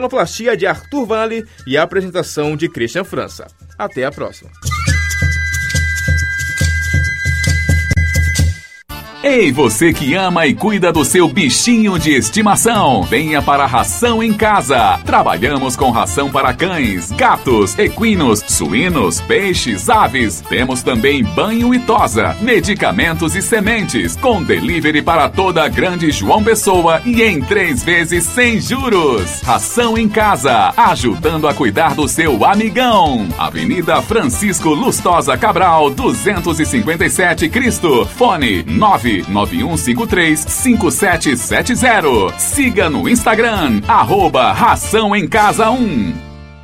Sonoplastia de Arthur Vale e a apresentação de Christian França. Até a próxima. Ei, você que ama e cuida do seu bichinho de estimação, venha para a Ração em Casa. Trabalhamos com ração para cães, gatos, equinos, suínos, peixes, aves. Temos também banho e tosa, medicamentos e sementes, com delivery para toda a Grande João Pessoa e em 3 vezes sem juros. Ração em Casa, ajudando a cuidar do seu amigão. Avenida Francisco Lustosa Cabral, 257 Cristo. Fone 991535770. Siga no Instagram, @Ração em Casa 1.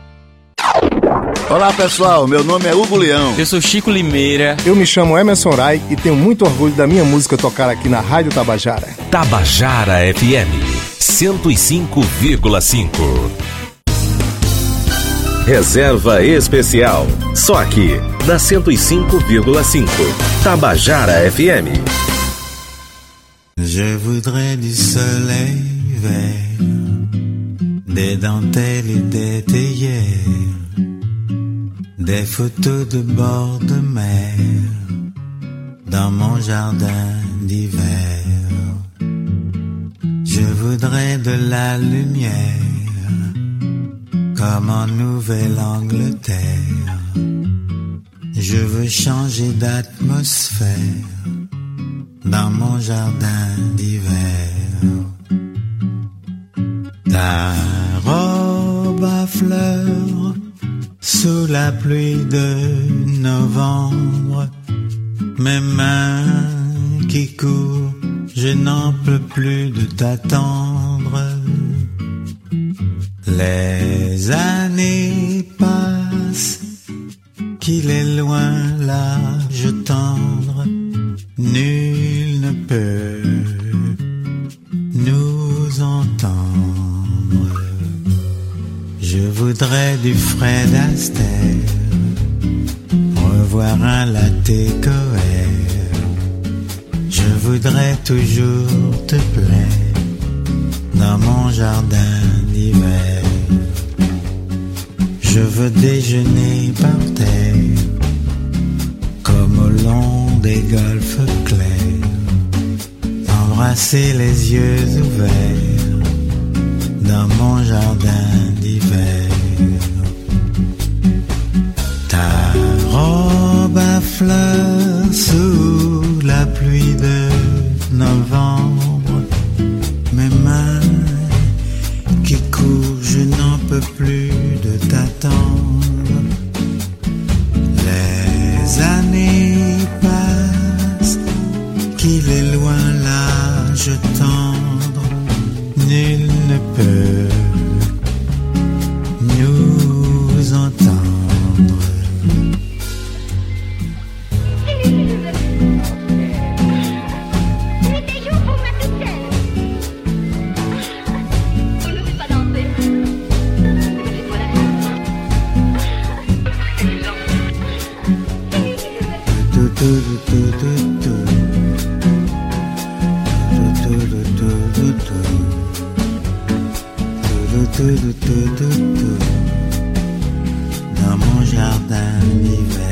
Olá pessoal, meu nome é Hugo Leão. Eu sou Chico Limeira. Eu me chamo Emerson Rai e tenho muito orgulho da minha música tocar aqui na Rádio Tabajara. Tabajara FM 105,5. Reserva especial, só aqui, na 105,5. Tabajara FM. Je voudrais du soleil vert, des dentelles et des théières, des photos de bord de mer, dans mon jardin d'hiver. Je voudrais de la lumière, comme en Nouvelle-Angleterre. Je veux changer d'atmosphère dans mon jardin d'hiver. Ta robe à fleurs sous la pluie de novembre, mes mains qui courent, je n'en peux plus de t'attendre. Les années passent, qu'il est loin l'âge tendre, nul ne peut nous entendre. Je voudrais du Fred Astaire, revoir un latte coère. Je voudrais toujours te plaire dans mon jardin d'hiver. Je veux déjeuner par terre, comme au long des golfes clairs, embrasser les yeux ouverts dans mon jardin d'hiver. Ta robe à fleurs sous la pluie de novembre, mes mains qui courent, je n'en peux plus de t'attendre. Les années passent, qu'il est loin l'âge tendre, nul ne peut nous entendre. Dans mon jardin d'hiver.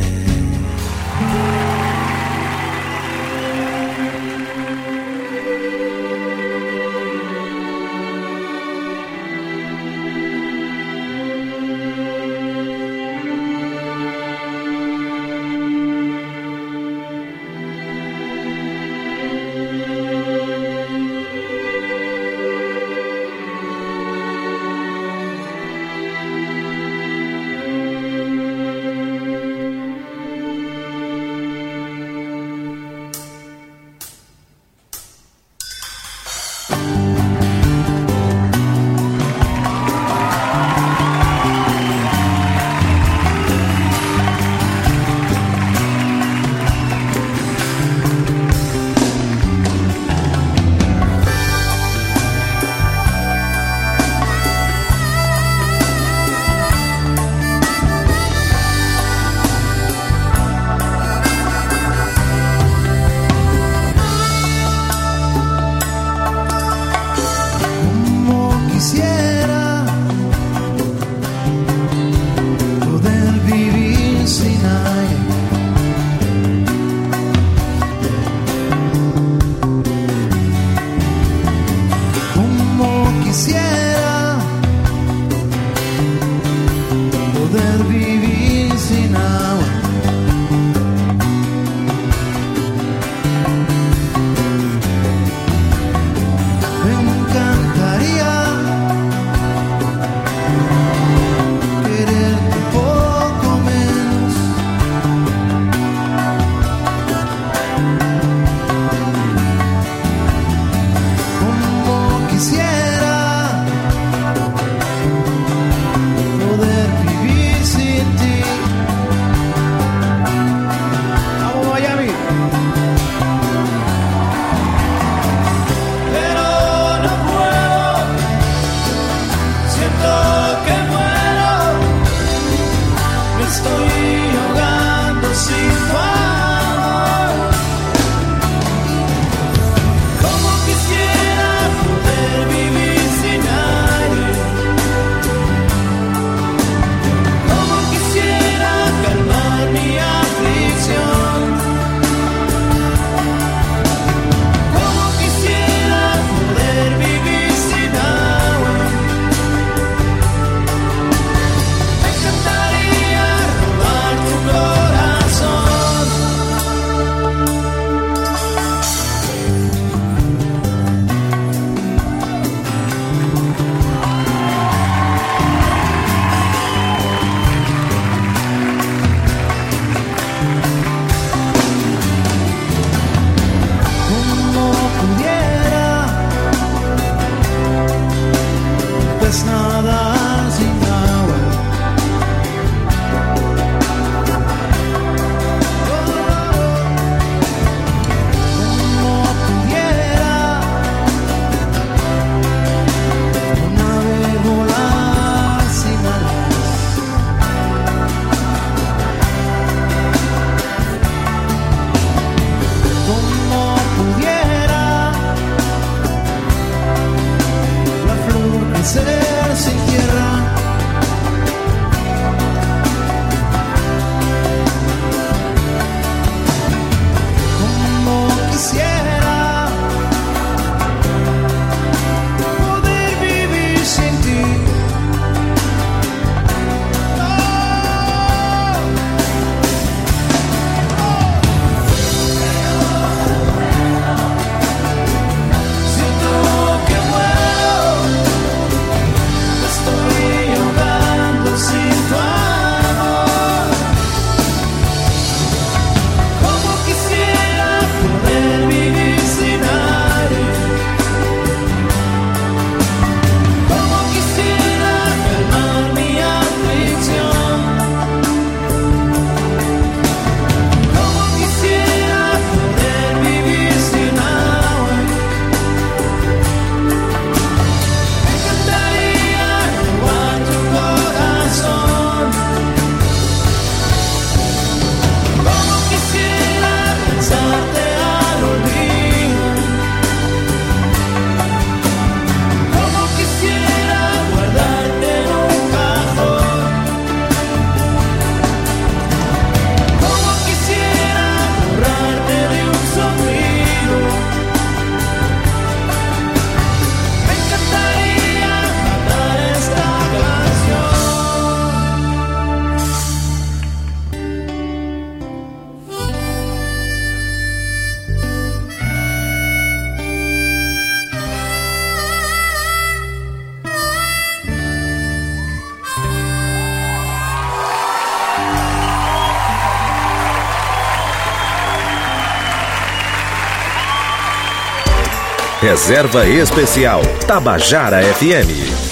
Reserva Especial Tabajara FM.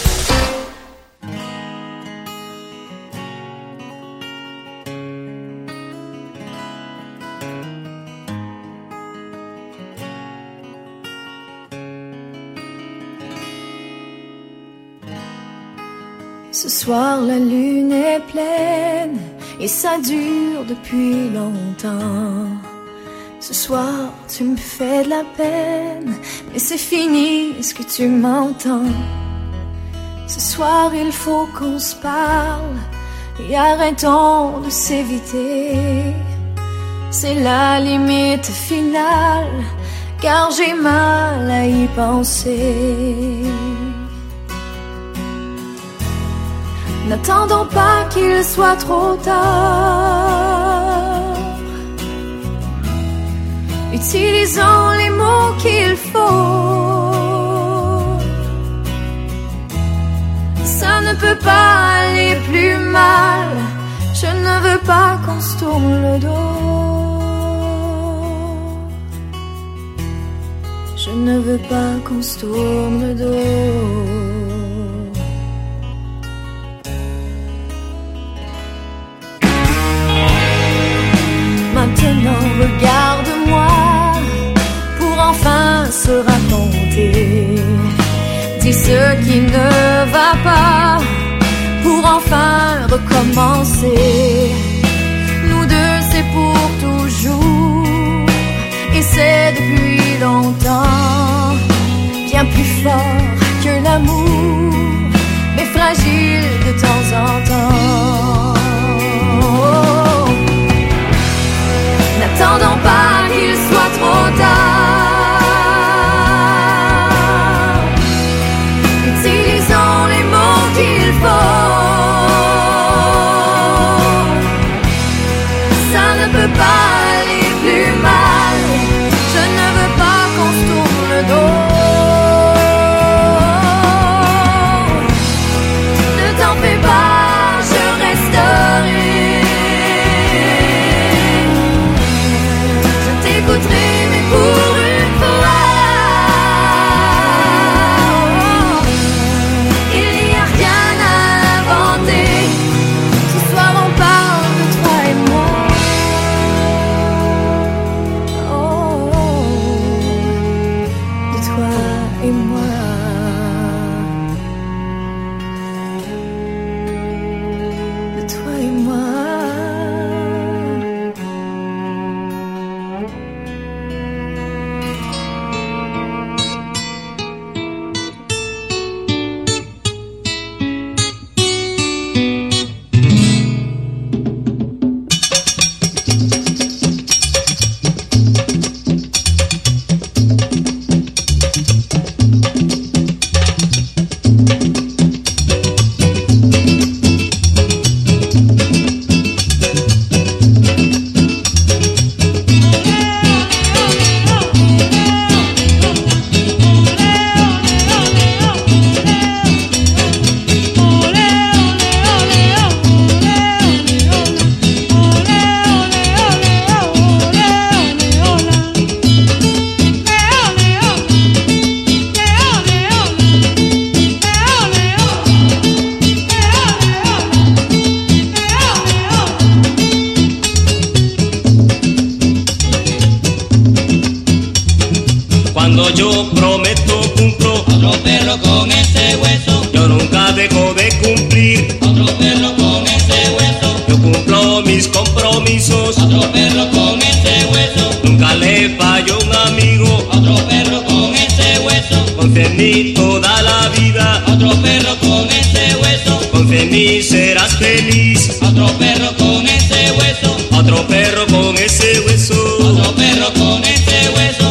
Ce soir la lune est pleine et ça dure depuis longtemps. Ce soir tu me fais de la peine, mais c'est fini, est-ce que tu m'entends? Ce soir il faut qu'on se parle et arrêtons de s'éviter. C'est la limite finale, car j'ai mal à y penser. N'attendons pas qu'il soit trop tard. Utilisons les mots qu'il faut. Ça ne peut pas aller plus mal. Je ne veux pas qu'on se tourne le dos. Je ne veux pas qu'on se tourne le dos. Maintenant regarde-moi pour enfin se raconter. Dis ce qui ne va pas pour enfin recommencer. Nous deux c'est pour toujours et c'est depuis longtemps. Bien plus fort que l'amour, mais fragile de temps en temps. N'attendons pas qu'il soit trop tard. Utilisons les mots qu'il faut. Ça ne peut pas aller plus mal. Je ne veux pas qu'on se tourne le dos. Ne t'en fais pas, je resterai. J'écouterai, mais pour une fois, il n'y a rien à inventer. Ce soir on parle de toi et moi. Oh, de toi et moi. De toi et moi. Cuando yo prometo cumplo, otro perro con ese hueso. Yo nunca dejo de cumplir, otro perro con ese hueso. Yo cumplo mis compromisos, otro perro con ese hueso. Nunca le fallo a un amigo, otro perro con ese hueso. Confía en mí toda la vida, otro perro con ese hueso. Confía en mí serás feliz, otro perro con ese hueso. Otro perro con ese hueso, otro perro con ese hueso.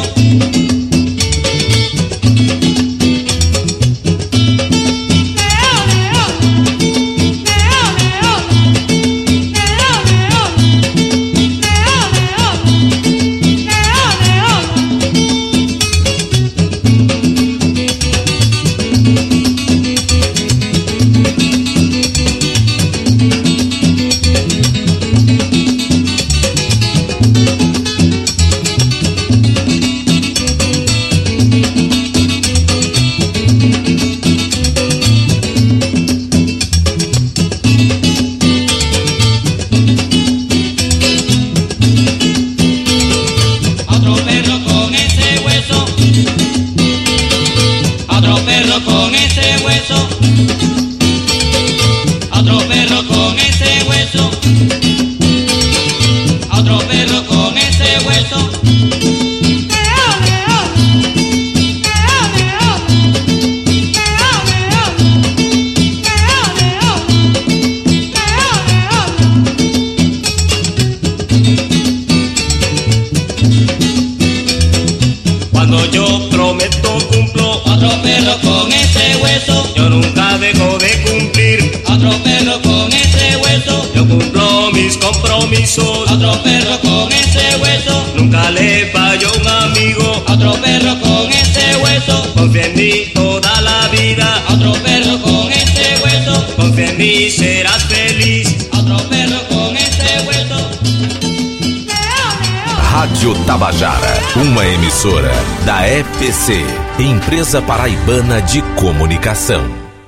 otro perro con ese hueso. Nunca le falló un amigo, otro perro con ese hueso. Confía en mí toda la vida, otro perro con ese hueso. Confía en mí, serás feliz, otro perro con ese hueso. Rádio Tabajara, uma emissora da EPC, Empresa Paraibana de Comunicação.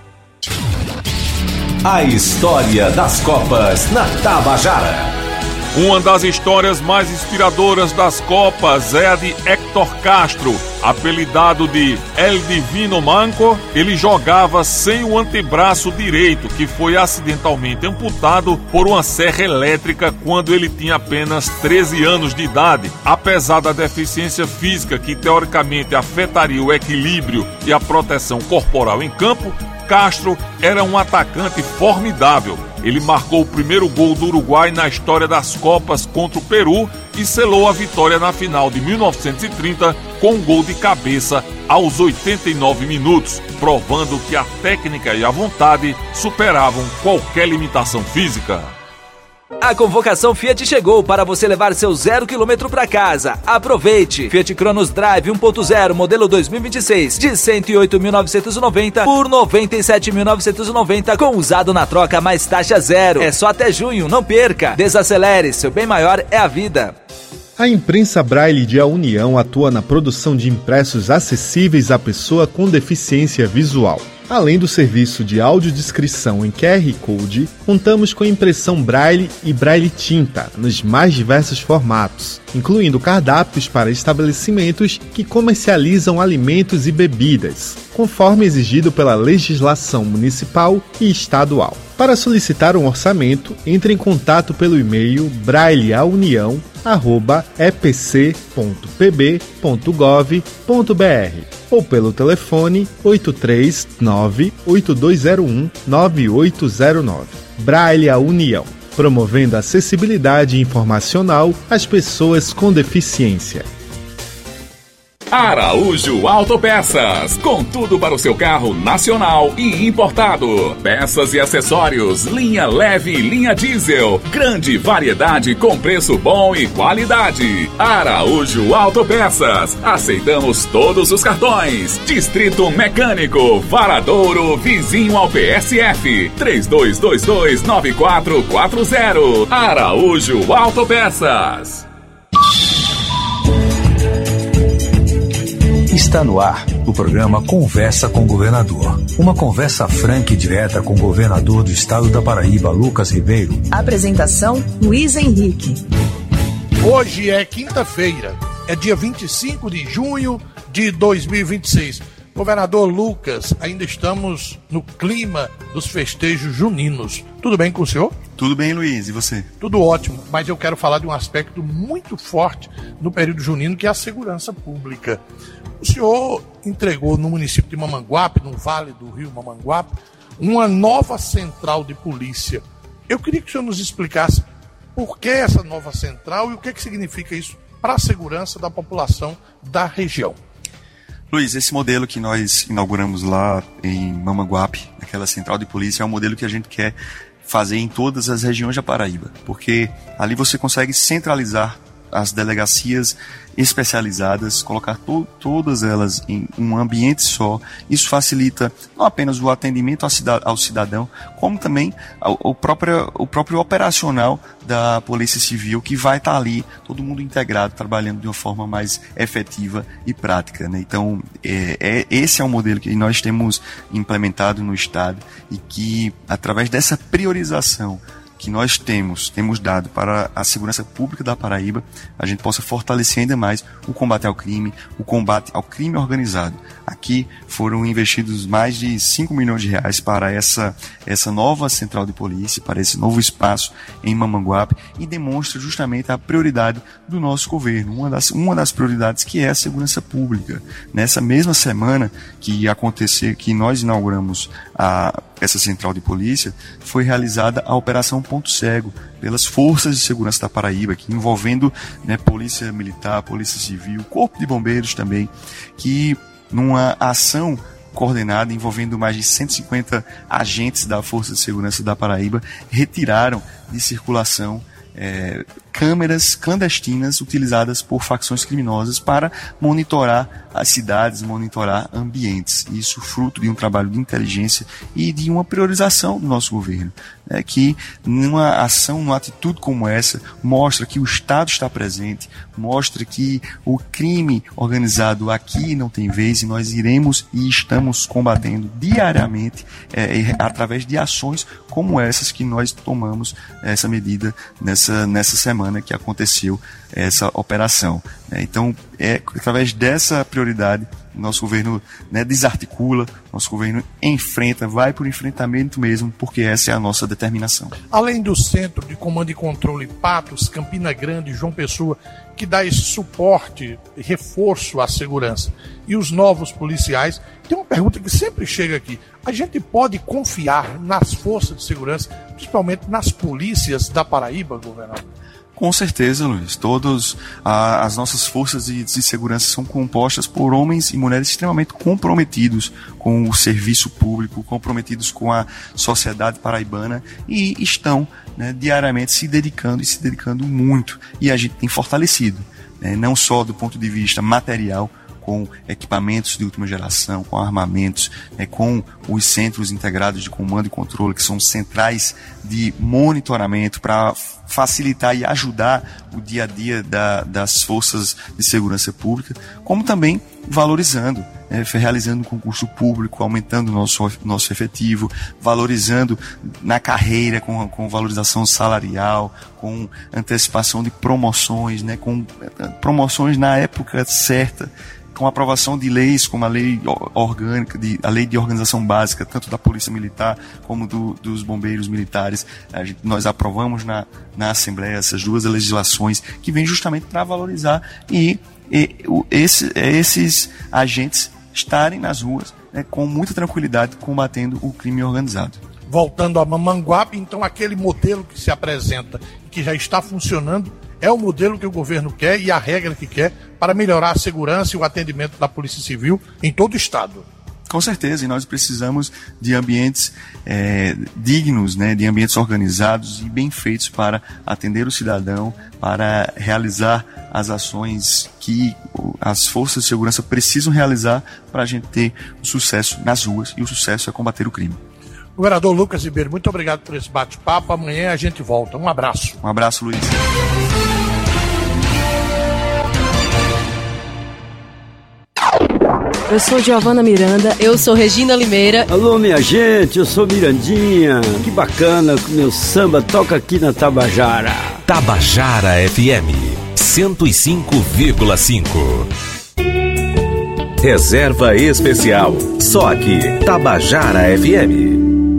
A história das Copas na Tabajara. Uma das histórias mais inspiradoras das Copas é a de Héctor Castro, apelidado de El Divino Manco. Ele jogava sem o antebraço direito, que foi acidentalmente amputado por uma serra elétrica quando ele tinha apenas 13 anos de idade. Apesar da deficiência física que teoricamente afetaria o equilíbrio e a proteção corporal em campo, Castro era um atacante formidável. Ele marcou o primeiro gol do Uruguai na história das Copas contra o Peru e selou a vitória na final de 1930 com um gol de cabeça aos 89 minutos, provando que a técnica e a vontade superavam qualquer limitação física. A convocação Fiat chegou para você levar seu 0 km para casa. Aproveite! Fiat Cronos Drive 1.0 modelo 2026 de 108.990 por 97.990 com usado na troca mais taxa zero. É só até junho, não perca! Desacelere, seu bem maior é a vida. A imprensa Braille de A União atua na produção de impressos acessíveis à pessoa com deficiência visual. Além do serviço de audiodescrição em QR Code, contamos com impressão Braille e Braille tinta nos mais diversos formatos, incluindo cardápios para estabelecimentos que comercializam alimentos e bebidas, conforme exigido pela legislação municipal e estadual. Para solicitar um orçamento, entre em contato pelo e-mail brailleaunião@epc.pb.gov.br ou pelo telefone 839-8201-9809. Braille a União, promovendo acessibilidade informacional às pessoas com deficiência. Araújo Autopeças, com tudo para o seu carro nacional e importado. Peças e acessórios, linha leve e linha diesel. Grande variedade com preço bom e qualidade. Araújo Autopeças, aceitamos todos os cartões. Distrito Mecânico, Varadouro, vizinho ao PSF. 3222-9440. Araújo Autopeças. Está no ar o programa Conversa com o Governador. Uma conversa franca e direta com o governador do estado da Paraíba, Lucas Ribeiro. Apresentação, Luiz Henrique. Hoje é quinta-feira, é dia 25 de junho de 2026. Governador Lucas, ainda estamos no clima dos festejos juninos. Tudo bem com o senhor? Tudo bem, Luiz, e você? Tudo ótimo, mas eu quero falar de um aspecto muito forte no período junino, que é a segurança pública. O senhor entregou no município de Mamanguape, no Vale do Rio Mamanguape, uma nova central de polícia. Eu queria que o senhor nos explicasse por que essa nova central e o que significa isso para a segurança da população da região. Luiz, esse modelo que nós inauguramos lá em Mamanguape, aquela central de polícia, é um modelo que a gente quer fazer em todas as regiões da Paraíba, porque ali você consegue centralizar as delegacias especializadas, colocar todas elas em um ambiente só. Isso facilita não apenas o atendimento ao cidadão, como também o próprio operacional da Polícia Civil, que vai estar ali, todo mundo integrado, trabalhando de uma forma mais efetiva e prática, né? Então, esse é um modelo que nós temos implementado no Estado e que, através dessa priorização que nós temos dado para a segurança pública da Paraíba, a gente possa fortalecer ainda mais o combate ao crime organizado. Aqui foram investidos mais de 5 milhões de reais para essa nova central de polícia, para esse novo espaço em Mamanguape, e demonstra justamente a prioridade do nosso governo, uma das prioridades, que é a segurança pública. Nessa mesma semana que nós inauguramos essa central de polícia, foi realizada a Operação Ponto Cego pelas Forças de Segurança da Paraíba, que envolvendo, né, Polícia Militar, Polícia Civil, Corpo de Bombeiros também, que numa ação coordenada envolvendo mais de 150 agentes da Força de Segurança da Paraíba, retiraram de circulação câmeras clandestinas utilizadas por facções criminosas para monitorar as cidades, monitorar ambientes. Isso fruto de um trabalho de inteligência e de uma priorização do nosso governo, que numa ação, numa atitude como essa, mostra que o Estado está presente, mostra que o crime organizado aqui não tem vez, e nós iremos e estamos combatendo diariamente através de ações como essas que nós tomamos essa medida nessa semana que aconteceu essa operação. Então, através dessa prioridade, nosso governo desarticula, nosso governo enfrenta, vai por enfrentamento mesmo, porque essa é a nossa determinação. Além do Centro de Comando e Controle Patos, Campina Grande e João Pessoa, que dá esse suporte, reforço à segurança, e os novos policiais, tem uma pergunta que sempre chega aqui. A gente pode confiar nas forças de segurança, principalmente nas polícias da Paraíba, governador? Com certeza, Luiz. Todas as nossas forças de segurança são compostas por homens e mulheres extremamente comprometidos com o serviço público, comprometidos com a sociedade paraibana e estão diariamente se dedicando muito. E a gente tem fortalecido, não só do ponto de vista material, com equipamentos de última geração, com armamentos, com os centros integrados de comando e controle, que são centrais de monitoramento para facilitar e ajudar o dia a dia das forças de segurança pública, como também valorizando, realizando um concurso público, aumentando o nosso efetivo, valorizando na carreira, com valorização salarial, com antecipação de promoções, com promoções na época certa, com a aprovação de leis como a lei orgânica, a lei de organização básica, tanto da Polícia Militar como dos bombeiros militares. Nós aprovamos na Assembleia essas duas legislações que vêm justamente para valorizar esses agentes estarem nas ruas com muita tranquilidade combatendo o crime organizado. Voltando a Mamanguape, então aquele modelo que se apresenta e que já está funcionando é o modelo que o governo quer e a regra que quer para melhorar a segurança e o atendimento da Polícia Civil em todo o Estado. Com certeza, e nós precisamos de ambientes dignos, de ambientes organizados e bem feitos para atender o cidadão, para realizar as ações que as forças de segurança precisam realizar para a gente ter o sucesso nas ruas, e o sucesso é combater o crime. Governador Lucas Ribeiro, muito obrigado por esse bate-papo. Amanhã a gente volta. Um abraço. Um abraço, Luiz. Eu sou Giovana Miranda. Eu sou Regina Limeira. Alô, minha gente, eu sou Mirandinha. Que bacana que o meu samba toca aqui na Tabajara. Tabajara FM 105,5. Reserva especial. Só aqui, Tabajara FM.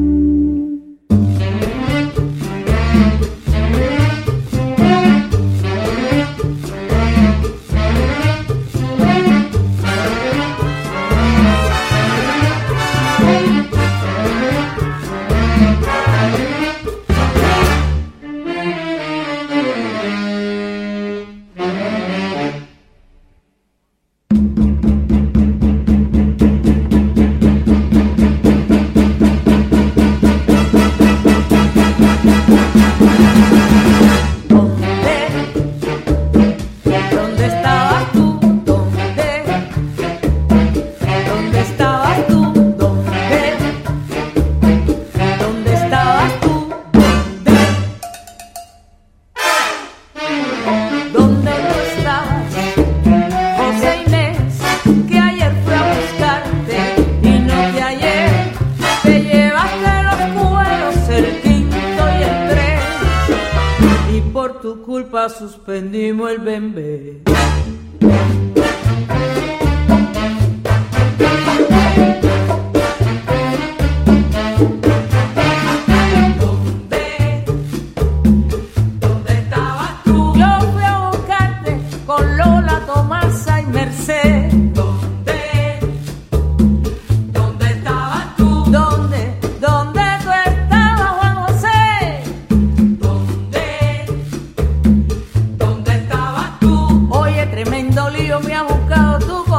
Suspendimos el bembé. ¿Dónde estabas tú? Yo fui a buscarte con Lola, Tomasa y Merced. ¿Dónde estabas tú? ¿Dónde tú estabas, Juan José? ¿Dónde estabas tú? Oye, tremendo lío me ha buscado tú.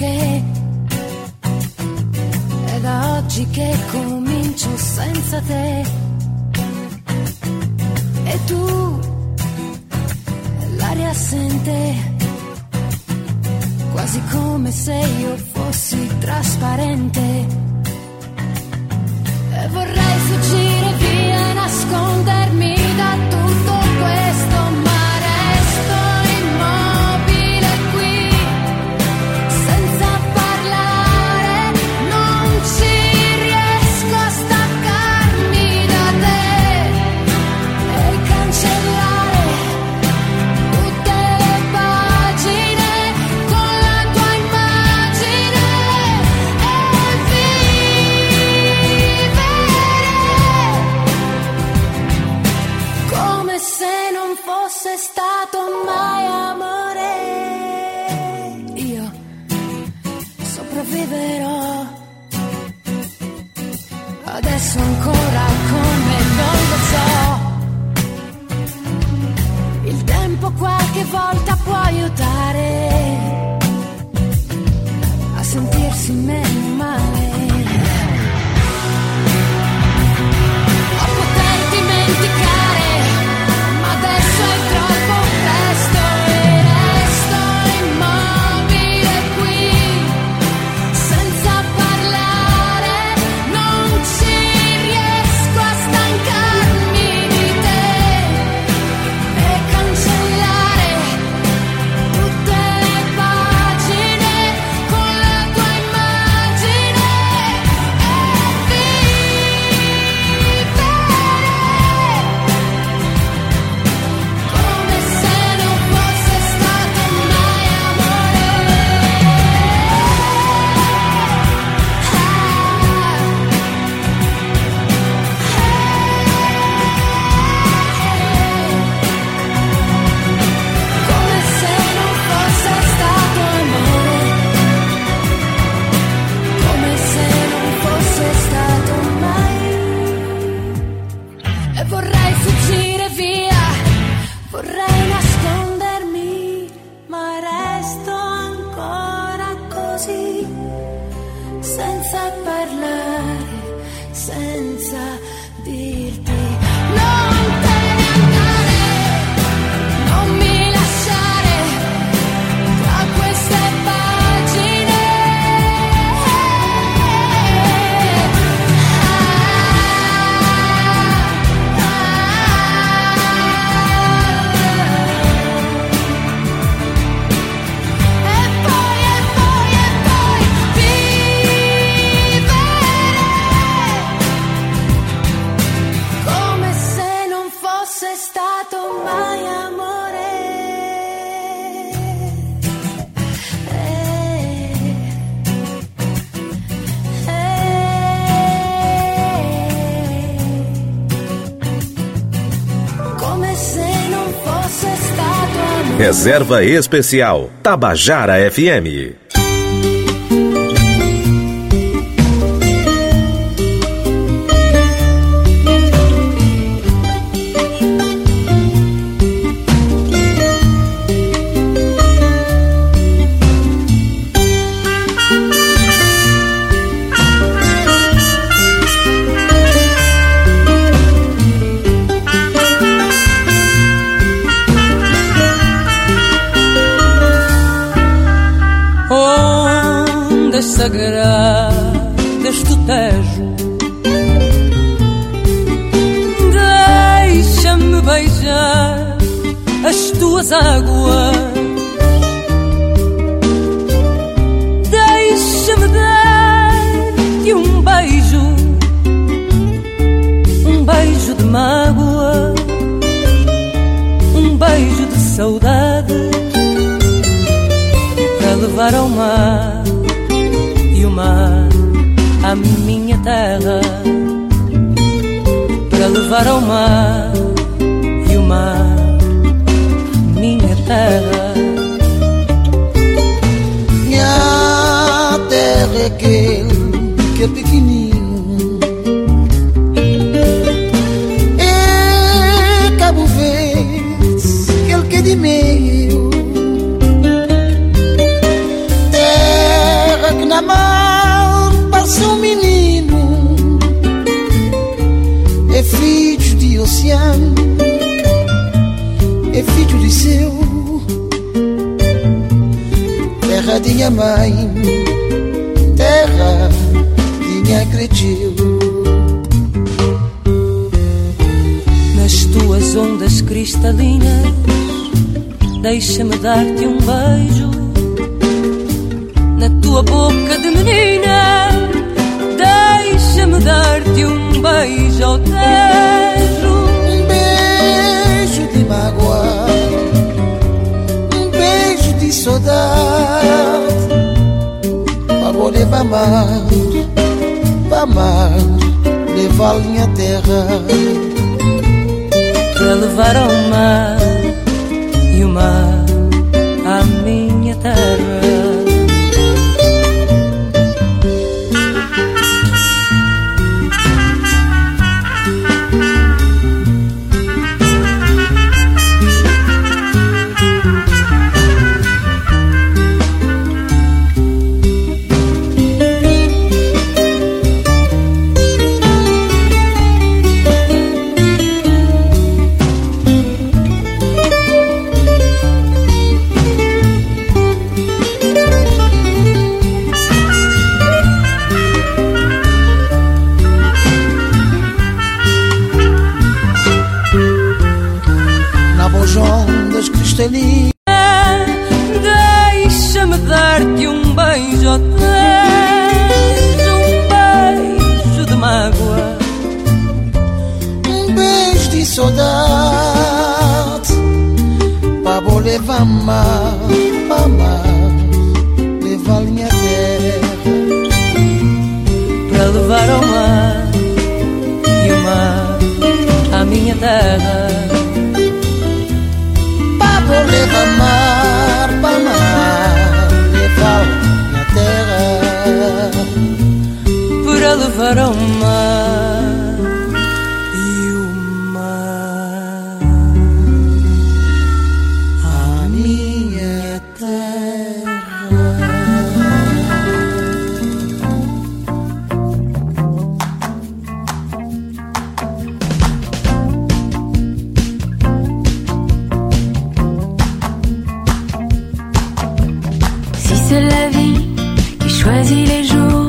che è da oggi che comincio senza te. E tu, l'aria assente, quasi come se io fossi trasparente. E vorrei fuggire via, nascondermi da tutto questo, ma resto immobile qui, senza parlare, non ci riesco a staccarmi da te e cancellare tutte le pagine con la tua immagine e vivere come se non fosse stato mai amore. Io sopravviverò adesso ancora come non lo so. Il tempo qualche volta può aiutare a sentirsi meno male, a poter dimenticare, ma adesso è troppo presto e resto immobile qui, senza parlare, non ci riesco a stancarmi di te e cancellare tutte le pagine con la tua immagine e vivere come se non fosse stato mai amore. Come se non fosse stato amore, come se non fosse stato mai. E vorrei fuggire via, vorrei nascondermi, ma resto ancora così, senza parlare, senza dirti non te ne andare, non mi lasciare tra queste pagine. E poi vivere come se non fosse stato mai amore. Come se non fosse stato amore. Reserva Especial Tabajara FM. Ondas sagradas do Tejo, deixa-me beijar as tuas águas, deixa-me dar-te um beijo de mágoa, um beijo de saudade, para levar ao mar e o mar à minha terra, para levar ao mar e o mar minha terra. Minha terra é aquele que é pequenino, é Cabo Verde, aquele que é de meio, terra amar passa um menino, é filho de oceano, é filho de céu, terra de minha mãe, terra de minha cresceu. Nas tuas ondas cristalinas, deixa-me dar-te um beijo. Na tua boca de menina, deixa-me dar-te um beijo ao tejo. Um beijo de mágoa, um beijo de saudade, para vou levar mar, levar a minha terra. Para levar ao mar e o mar à minha terra. Deixa-me dar-te um beijo ao tejo, um beijo de mágoa, um beijo de saudade, para vou levar mar, levar a minha terra. Para levar ao mar e o mar à minha terra. Vou levar mar, levar minha terra. Para levar ao mar e o mar à minha terra. C'est la vie qui choisit les jours